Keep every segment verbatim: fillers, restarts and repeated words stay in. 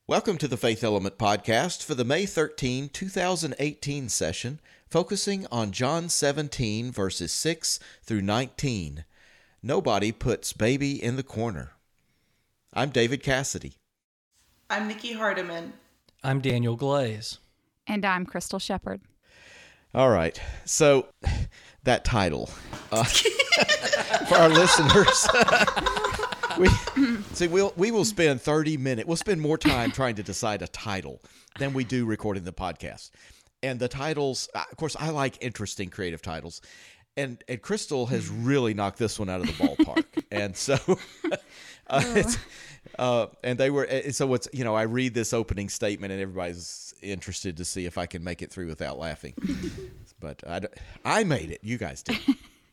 Welcome to the Faith Element Podcast for the May thirteenth, twenty eighteen session, focusing on John seventeen, verses six through nineteen. Nobody puts baby in the corner. I'm David Cassidy. I'm Nikki Hardiman. I'm Daniel Glaze. And I'm Crystal Shepard. All right, so that title, uh, for our listeners, we see we'll we will spend thirty minutes. We'll spend more time trying to decide a title than we do recording the podcast. And the titles, of course, I like interesting creative titles, and and Crystal has really knocked this one out of the ballpark. And so, uh, it's, uh, and they were so it's you know I read this opening statement and everybody's interested to see if I can make it through without laughing. But I, I made it. You guys did.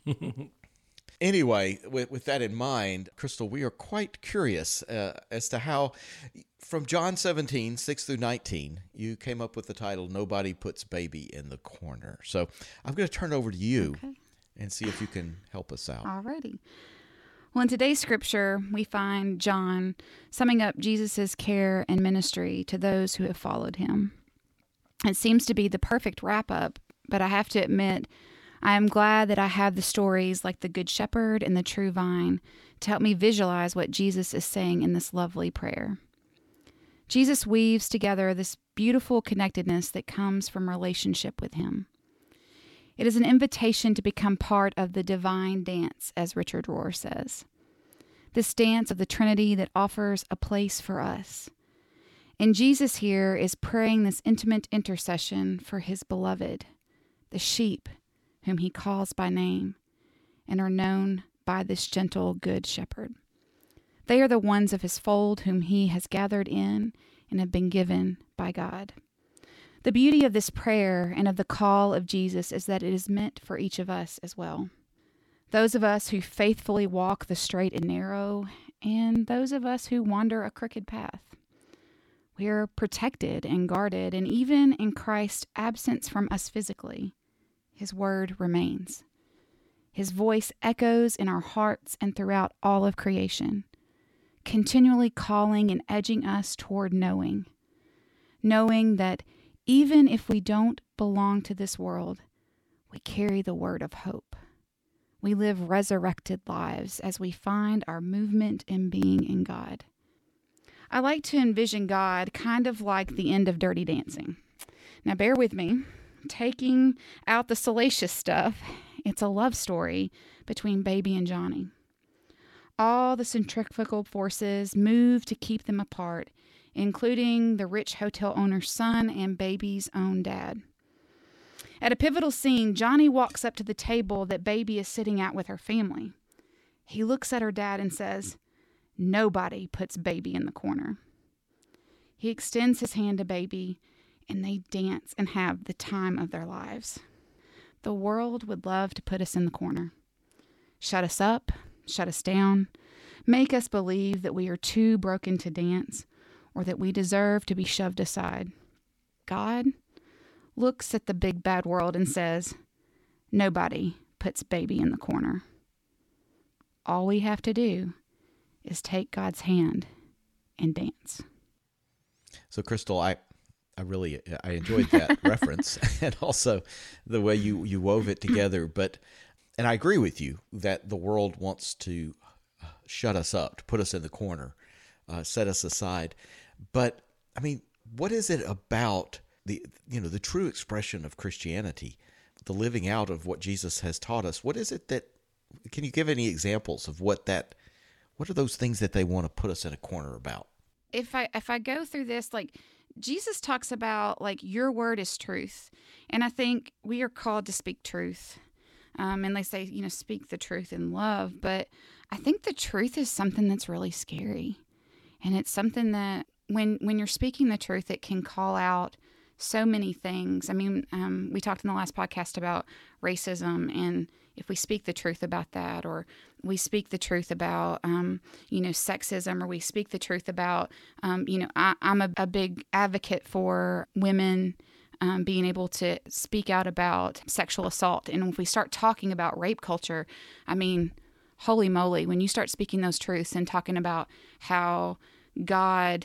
Anyway, with, with that in mind, Crystal, we are quite curious uh, as to how, from John seventeen, six through nineteen, you came up with the title, Nobody Puts Baby in the Corner. So I'm going to turn it over to you okay. and see if you can help us out. Alrighty. Well, in today's scripture, we find John summing up Jesus' care and ministry to those who have followed him. It seems to be the perfect wrap-up, but I have to admit, I am glad that I have the stories like the Good Shepherd and the True Vine to help me visualize what Jesus is saying in this lovely prayer. Jesus weaves together this beautiful connectedness that comes from relationship with him. It is an invitation to become part of the divine dance, as Richard Rohr says. This dance of the Trinity that offers a place for us. And Jesus here is praying this intimate intercession for his beloved, the sheep, whom he calls by name, and are known by this gentle good shepherd. They are the ones of his fold whom he has gathered in and have been given by God. The beauty of this prayer and of the call of Jesus is that it is meant for each of us as well. Those of us who faithfully walk the straight and narrow, and those of us who wander a crooked path. We are protected and guarded, and even in Christ's absence from us physically, his word remains. His voice echoes in our hearts and throughout all of creation, continually calling and edging us toward knowing. Knowing that even if we don't belong to this world, we carry the word of hope. We live resurrected lives as we find our movement and being in God. I like to envision God kind of like the end of Dirty Dancing. Now bear with me. Taking out the salacious stuff, it's a love story between Baby and Johnny. All the centrifugal forces move to keep them apart, including the rich hotel owner's son and Baby's own dad. At a pivotal scene, Johnny walks up to the table that Baby is sitting at with her family. He looks at her dad and says, "Nobody puts Baby in the corner." He extends his hand to Baby, and they dance and have the time of their lives. The world would love to put us in the corner. Shut us up, shut us down, make us believe that we are too broken to dance, or that we deserve to be shoved aside. God looks at the big bad world and says, nobody puts Baby in the corner. All we have to do is take God's hand and dance. So, Crystal, I, I really I enjoyed that reference, and also the way you, you wove it together. But, and I agree with you that the world wants to shut us up, to put us in the corner, uh, set us aside. But I mean, what is it about the you know the true expression of Christianity, the living out of what Jesus has taught us? What is it that? Can you give any examples of what that? What are those things that they want to put us in a corner about? If I if I go through this, like Jesus talks about, like, your word is truth, and I think we are called to speak truth. Um, and they say, you know, speak the truth in love, but I think the truth is something that's really scary, and it's something that when when you're speaking the truth, it can call out so many things. I mean, um, we talked in the last podcast about racism, and if we speak the truth about that, or we speak the truth about, um, you know, sexism, or we speak the truth about, um, you know, I, I'm a, a big advocate for women um, being able to speak out about sexual assault. And if we start talking about rape culture, I mean, holy moly, when you start speaking those truths and talking about how God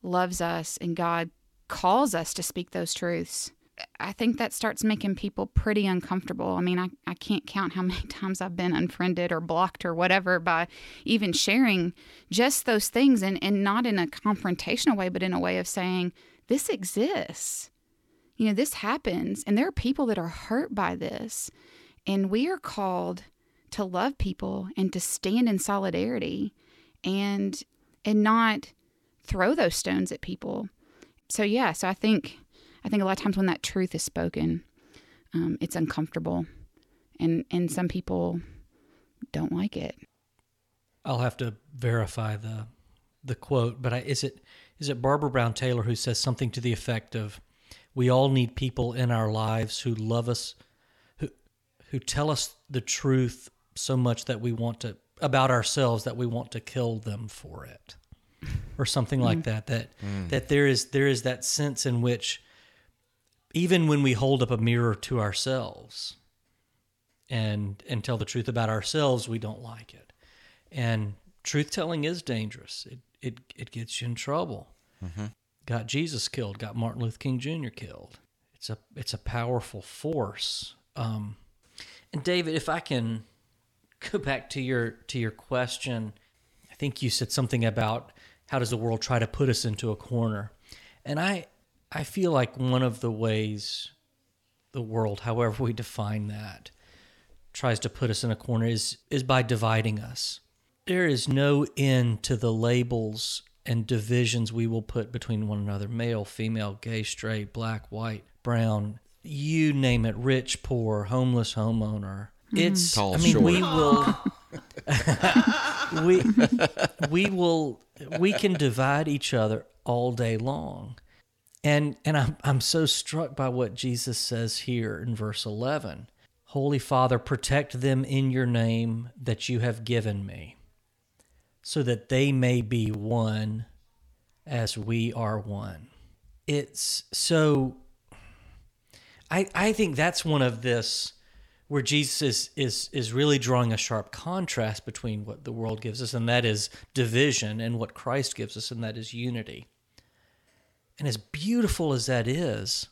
loves us and God calls us to speak those truths, I think that starts making people pretty uncomfortable. I mean, I, I can't count how many times I've been unfriended or blocked or whatever by even sharing just those things, and, and not in a confrontational way, but in a way of saying, this exists. You know, this happens, and there are people that are hurt by this, and we are called to love people and to stand in solidarity and and not throw those stones at people. So yeah, so I think I think a lot of times when that truth is spoken, um, it's uncomfortable, and and some people don't like it. I'll have to verify the the quote, but I, is it is it Barbara Brown Taylor who says something to the effect of, "We all need people in our lives who love us, who who tell us the truth so much that we want to about ourselves that we want to kill them for it," or something like that. That mm. that there is there is that sense in which, even when we hold up a mirror to ourselves and and tell the truth about ourselves, we don't like it. And truth telling is dangerous. It it it gets you in trouble. Mm-hmm. Got Jesus killed. Got Martin Luther King Junior killed. It's a it's a powerful force. Um, and David, if I can go back to your to your question, I think you said something about how does the world try to put us into a corner, and I I feel like one of the ways the world, however we define that, tries to put us in a corner is is by dividing us. There is no end to the labels and divisions we will put between one another: male, female, gay, straight, black, white, brown, you name it, rich, poor, homeless, homeowner. It's, Tall, I mean, short. we will, we, we will, we can divide each other all day long. And, and I'm, I'm so struck by what Jesus says here in verse eleven. Holy Father, protect them in your name that you have given me, so that they may be one as we are one. It's so, I, I think that's one of this, where Jesus is, is is really drawing a sharp contrast between what the world gives us, and that is division, and what Christ gives us, and that is unity. And as beautiful as that is,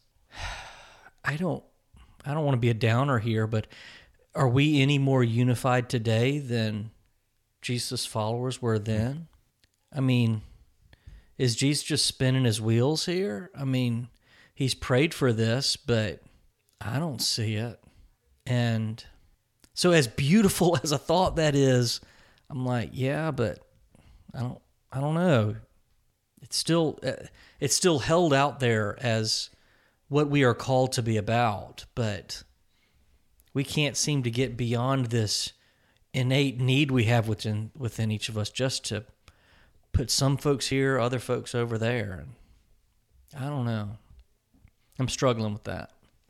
I don't I don't want to be a downer here, but are we any more unified today than Jesus' followers were then? I mean, is Jesus just spinning his wheels here? I mean, he's prayed for this, but I don't see it. And so as beautiful as a thought that is, I'm like, yeah, but I don't, I don't know. It's still, it's still held out there as what we are called to be about, but we can't seem to get beyond this innate need we have within within each of us just to put some folks here, other folks over there. And I don't know. I'm struggling with that.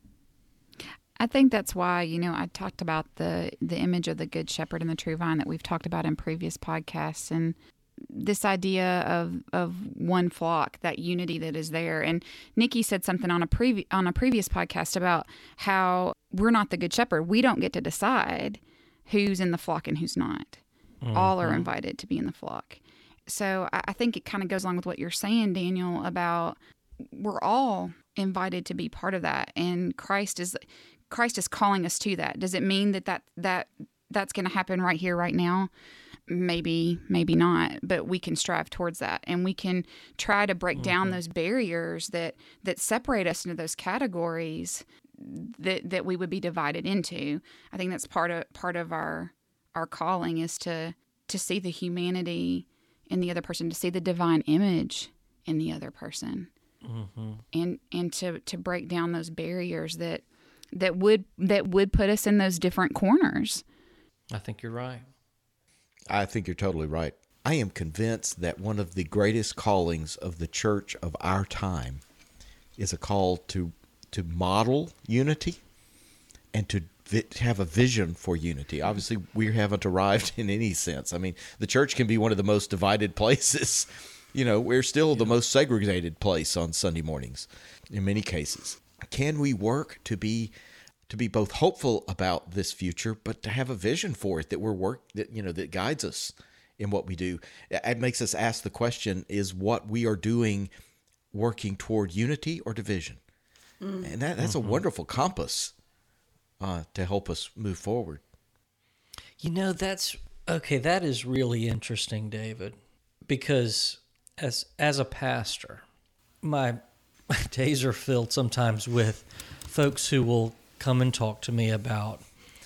I think that's why, you know, I talked about the the image of the Good Shepherd and the true vine that we've talked about in previous podcasts, and this idea of of one flock, that unity that is there. And Nikki said something on a previ- on a previous podcast about how we're not the Good Shepherd. We don't get to decide who's in the flock and who's not. Mm-hmm. All are invited to be in the flock. So I, I think it kind of goes along with what you're saying, Daniel, about we're all invited to be part of that, and Christ is Christ is calling us to that. Does it mean that that, that that's going to happen right here, right now? Maybe, maybe not, but we can strive towards that, and we can try to break mm-hmm. down those barriers that, that separate us into those categories that that we would be divided into. I think that's part of part of our our calling, is to to see the humanity in the other person, to see the divine image in the other person, mm-hmm. and and to to break down those barriers that that would that would put us in those different corners. I think you're right. I think you're totally right. I am convinced that one of the greatest callings of the church of our time is a call to to model unity and to vi- have a vision for unity. Obviously, we haven't arrived in any sense. I mean, the church can be one of the most divided places. You know, we're still yeah. the most segregated place on Sunday mornings in many cases. Can we work to be to be both hopeful about this future, but to have a vision for it that we're work that you know that guides us in what we do. It makes us ask the question, is what we are doing working toward unity or division? Mm. And that, that's mm-hmm. a wonderful compass uh, to help us move forward. You know, that's, okay, that is really interesting, David, because as as a pastor, my, my days are filled sometimes with folks who will come and talk to me about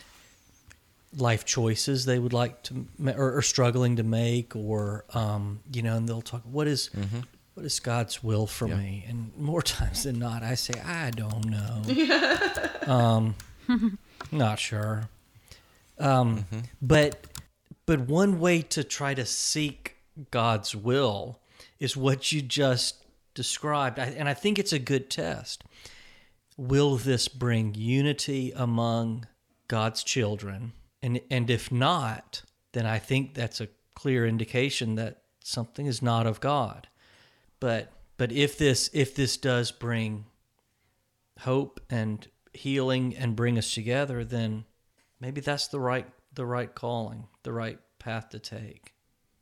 life choices they would like to, or, or struggling to make, or, um, you know, and they'll talk, what is, mm-hmm. what is God's will for yeah. me? And more times than not, I say, I don't know. um, not sure. Um, mm-hmm. But but one way to try to seek God's will is what you just described, I, and I think it's a good test. Will this bring unity among God's children? And and if not, then I think that's a clear indication that something is not of God. But but if this if this does bring hope and healing and bring us together, then maybe that's the right the right calling, the right path to take.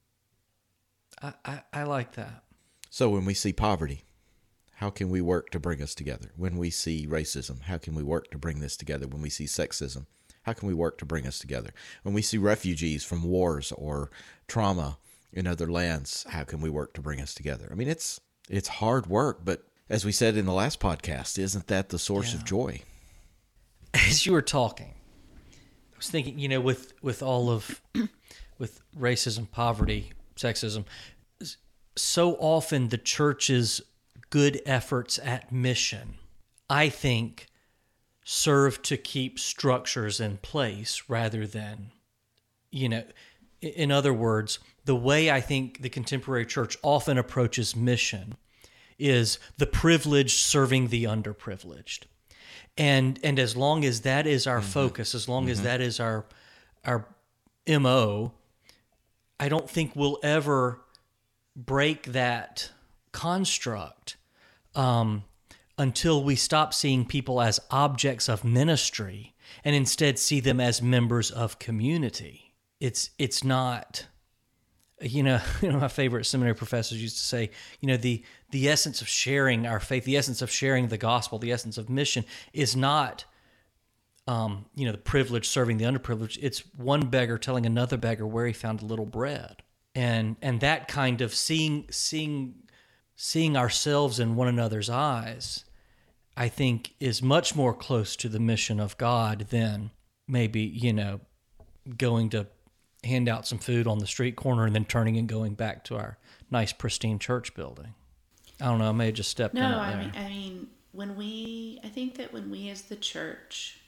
I, I, I like that. So when we see poverty, how can we work to bring us together? When we see racism, how can we work to bring this together? When we see sexism, how can we work to bring us together? When we see refugees from wars or trauma in other lands, how can we work to bring us together? I mean, it's it's hard work, but as we said in the last podcast, isn't that the source yeah. of joy? As you were talking, I was thinking, you know, with, with all of, with racism, poverty, sexism, so often the church's good efforts at mission, I think, serve to keep structures in place rather than, you know, in other words, the way I think the contemporary church often approaches mission is the privileged serving the underprivileged. And and as long as that is our mm-hmm. focus, as long mm-hmm. as that is our our M O, I don't think we'll ever break that construct um, until we stop seeing people as objects of ministry and instead see them as members of community. It's it's not, you know, you know, my favorite seminary professors used to say, you know, the the essence of sharing our faith, the essence of sharing the gospel, the essence of mission is not, um, you know, the privileged serving the underprivileged. It's one beggar telling another beggar where he found a little bread, and and that kind of seeing seeing seeing ourselves in one another's eyes, I think, is much more close to the mission of God than maybe, you know, going to hand out some food on the street corner and then turning and going back to our nice, pristine church building. I don't know, I may have just stepped no, in it I there. mean, I mean, when we, I think that when we as the church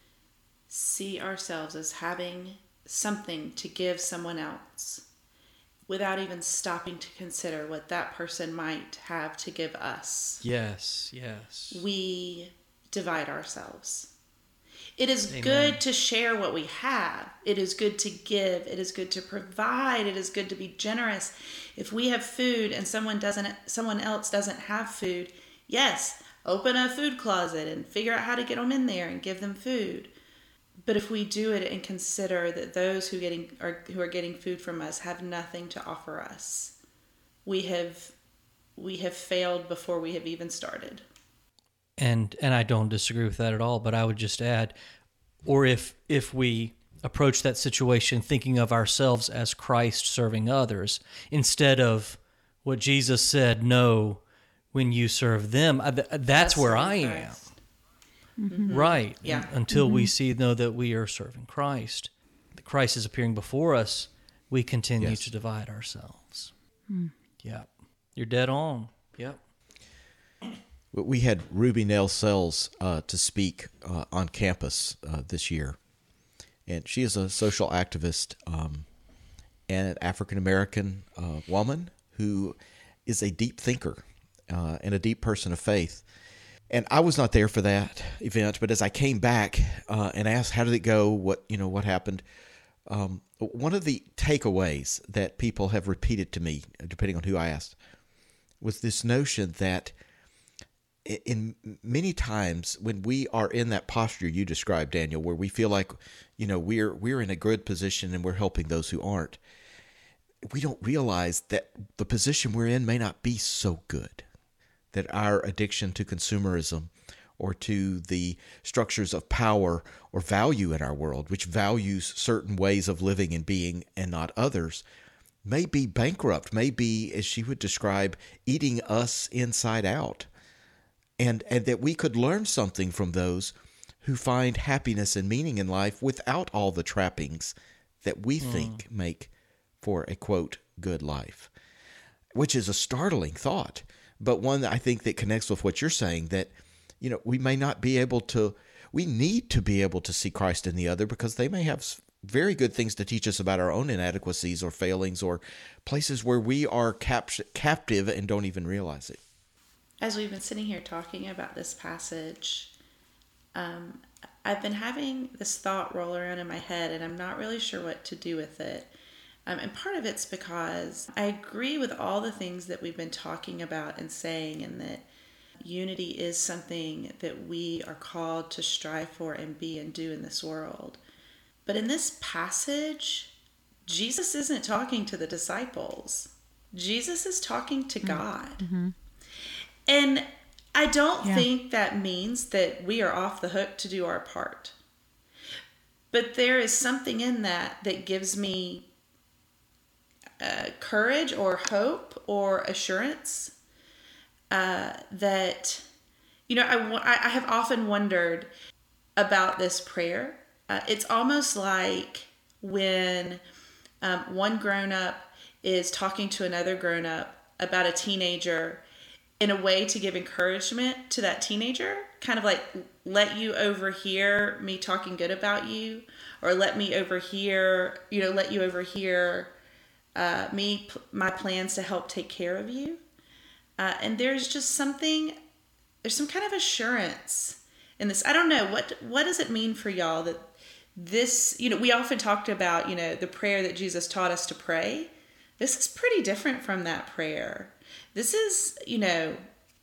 see ourselves as having something to give someone else without even stopping to consider what that person might have to give us. Yes, yes. We divide ourselves. It is Amen. Good to share what we have. It is good to give. It is good to provide. It is good to be generous. If we have food and someone doesn't, someone else doesn't have food, yes, open a food closet and figure out how to get them in there and give them food. But if we do it and consider that those who getting are who are getting food from us have nothing to offer us, we have we have failed before we have even started. And and I don't disagree with that at all, but I would just add, or if if we approach that situation thinking of ourselves as Christ serving others, instead of what Jesus said, no, when you serve them, that's, that's where I am. Mm-hmm. Right. Yeah. Until mm-hmm. we see, know that we are serving Christ. The Christ is appearing before us, we continue yes. to divide ourselves. Mm. Yeah. You're dead on. Yep. We had Ruby Nell Sells uh, to speak uh, on campus uh, this year. And she is a social activist um, and an African-American uh, woman who is a deep thinker uh, and a deep person of faith. And I was not there for that event, but as I came back uh, and asked, how did it go? What, you know, what happened? Um, one of the takeaways that people have repeated to me, depending on who I asked, was this notion that in many times when we are in that posture you described, Daniel, where we feel like, you know, we're we're in a good position and we're helping those who aren't, we don't realize that the position we're in may not be so good, that our addiction to consumerism or to the structures of power or value in our world, which values certain ways of living and being and not others, may be bankrupt, may be, as she would describe, eating us inside out. And, and that we could learn something from those who find happiness and meaning in life without all the trappings that we mm. think make for a, quote, good life, which is a startling thought, but one that I think that connects with what you're saying, that, you know, we may not be able to, we need to be able to see Christ in the other because they may have very good things to teach us about our own inadequacies or failings or places where we are cap- captive and don't even realize it. As we've been sitting here talking about this passage, um, I've been having this thought roll around in my head, and I'm not really sure what to do with it. Um, and part of it's because I agree with all the things that we've been talking about and saying, and that unity is something that we are called to strive for and be and do in this world. But in this passage, Jesus isn't talking to the disciples. Jesus is talking to God. Mm-hmm. And I don't yeah. think that means that we are off the hook to do our part. But there is something in that that gives me uh, courage or hope or assurance uh, that, you know, I, I have often wondered about this prayer. Uh, it's almost like when um, one grown-up is talking to another grown-up about a teenager in a way to give encouragement to that teenager, kind of like let you overhear me talking good about you, or let me overhear, you know, let you overhear uh, me, my plans to help take care of you. Uh, and there's just something, there's some kind of assurance in this. I don't know, what what does it mean for y'all that this, you know, we often talked about, you know, the prayer that Jesus taught us to pray. This is pretty different from that prayer. This is, you know,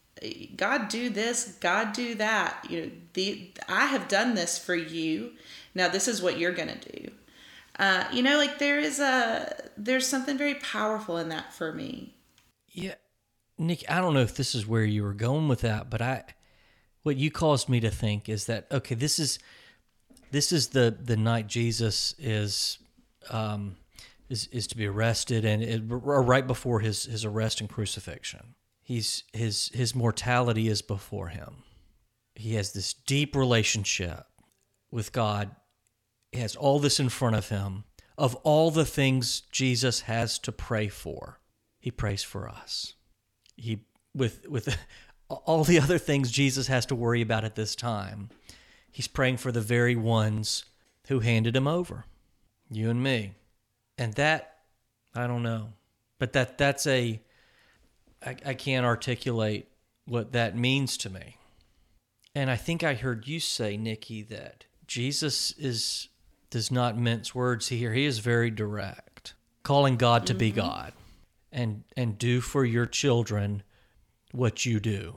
God do this, God do that. You know, the I have done this for you. Now this is what you're gonna do. Uh, you know, like there is a there's something very powerful in that for me. Yeah, Nick, I don't know if this is where you were going with that, but I, what you caused me to think is that okay, this is this is the the night Jesus is. Um, Is, is to be arrested, and it, right before his, his arrest and crucifixion. He's his his mortality is before him. He has this deep relationship with God. He has all this in front of him. Of all the things Jesus has to pray for, he prays for us. He with with all the other things Jesus has to worry about at this time, he's praying for the very ones who handed him over, you and me. And that, I don't know, but that that's a, I, I can't articulate what that means to me. And I think I heard you say, Nikki, that Jesus is does not mince words here. He is very direct, calling God to mm-hmm. be God, and and do for your children what you do.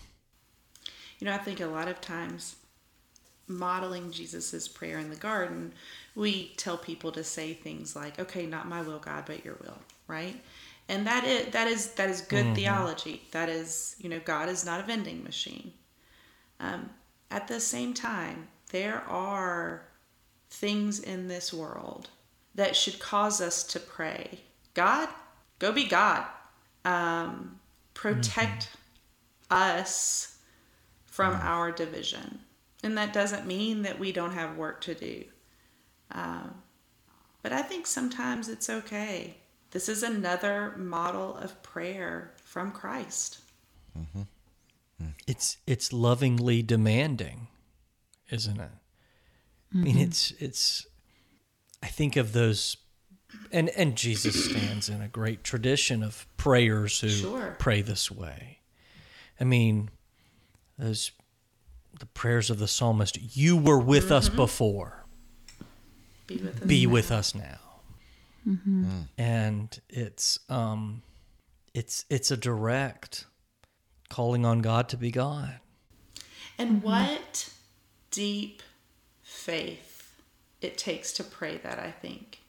You know, I think a lot of times, modeling Jesus's prayer in the garden, we tell people to say things like, okay, not my will, God, but your will, right? And that is that is that is good mm-hmm. theology. That is, you know, God is not a vending machine. Um, at the same time, there are things in this world that should cause us to pray, God, go be God. Um, protect mm-hmm. us from mm-hmm. our division. And that doesn't mean that we don't have work to do. Um, but I think sometimes it's okay. This is another model of prayer from Christ. Mm-hmm. Mm. It's it's lovingly demanding, isn't it? Mm-hmm. I mean, it's it's. I think of those, and and Jesus stands in a great tradition of prayers who sure. pray this way. I mean, those. The prayers of the psalmist, you were with mm-hmm. us before. Be with us, Be now. with us now. Mm-hmm. Mm. And it's um it's it's a direct calling on God to be God. And mm-hmm. what deep faith it takes to pray that, I think.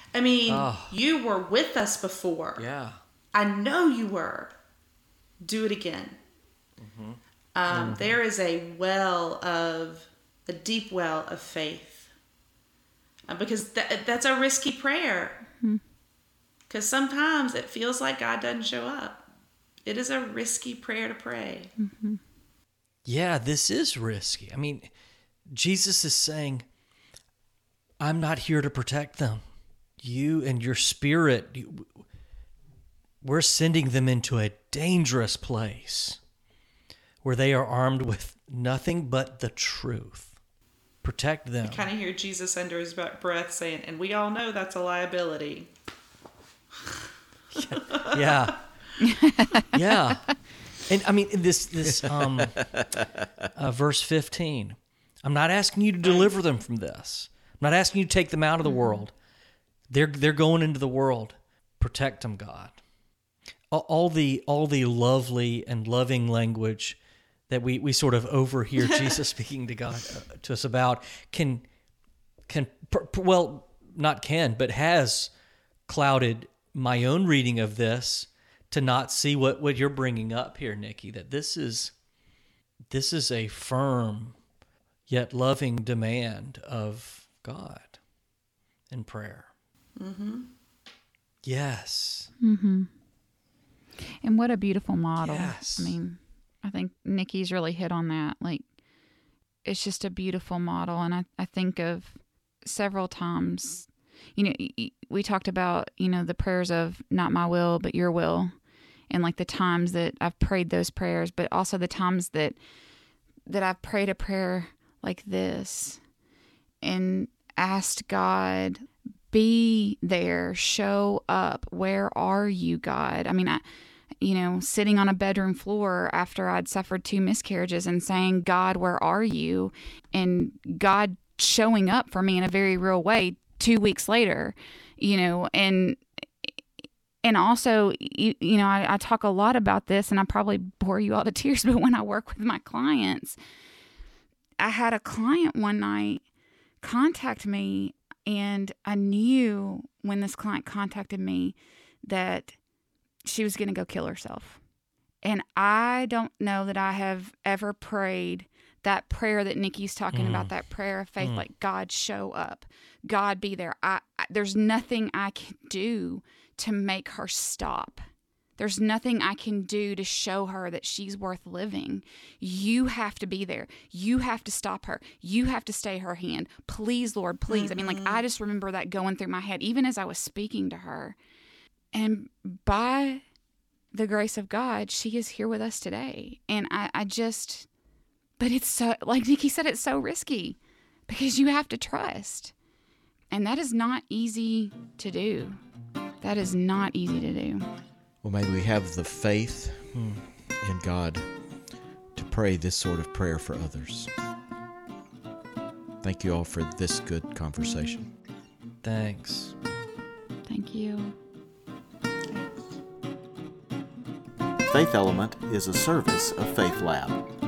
I mean, Oh. you were with us before. Yeah. I know you were. Do it again. Mm-hmm. Um, Mm-hmm. There is a well of, a deep well of faith. Uh, because that, that's a risky prayer. Because mm-hmm. sometimes it feels like God doesn't show up. It is a risky prayer to pray. Mm-hmm. Yeah, this is risky. I mean, Jesus is saying, I'm not here to protect them. You and your spirit, you, we're sending them into a dangerous place where they are armed with nothing but the truth. Protect them. I kind of hear Jesus under his breath saying, and we all know that's a liability. Yeah. Yeah. And I mean, this, this um, uh, verse fifteen, I'm not asking you to deliver them from this. I'm not asking you to take them out of the world. They're, they're going into the world. Protect them, God. All, all the, all the lovely and loving language that we, we sort of overhear Jesus speaking to God, uh, to us about can, can, per, per, well, not can, but has clouded my own reading of this to not see what, what you're bringing up here, Nikki, that this is, this is a firm yet loving demand of God in prayer. Mm-hmm. Yes. Mm-hmm. And what a beautiful model. Yes. I mean, I think Nikki's really hit on that. Like, it's just a beautiful model. And I, I think of several times, you know, we talked about, you know, the prayers of not my will, but your will. And like the times that I've prayed those prayers, but also the times that, that I've prayed a prayer like this and asked God, be there, show up. Where are you, God? I mean, I, you know, sitting on a bedroom floor after I'd suffered two miscarriages and saying, God, where are you? And God showing up for me in a very real way two weeks later, you know, and and also, you, you know, I, I talk a lot about this and I probably bore you all to tears, but when I work with my clients, I had a client one night contact me, and I knew when this client contacted me that she was going to go kill herself. And I don't know that I have ever prayed that prayer that Nikki's talking mm. about, that prayer of faith, mm. like, God, show up. God, be there. I, I there's nothing I can do to make her stop. There's nothing I can do to show her that she's worth living. You have to be there. You have to stop her. You have to stay her hand. Please, Lord, please. Mm-hmm. I mean, like, I just remember that going through my head, even as I was speaking to her. And by the grace of God, she is here with us today. And I, I just, but it's so, like Nikki said, it's so risky because you have to trust. And that is not easy to do. That is not easy to do. Well, may we have the faith hmm. in God to pray this sort of prayer for others. Thank you all for this good conversation. Thanks. Thank you. Faith Element is a service of Faith Lab.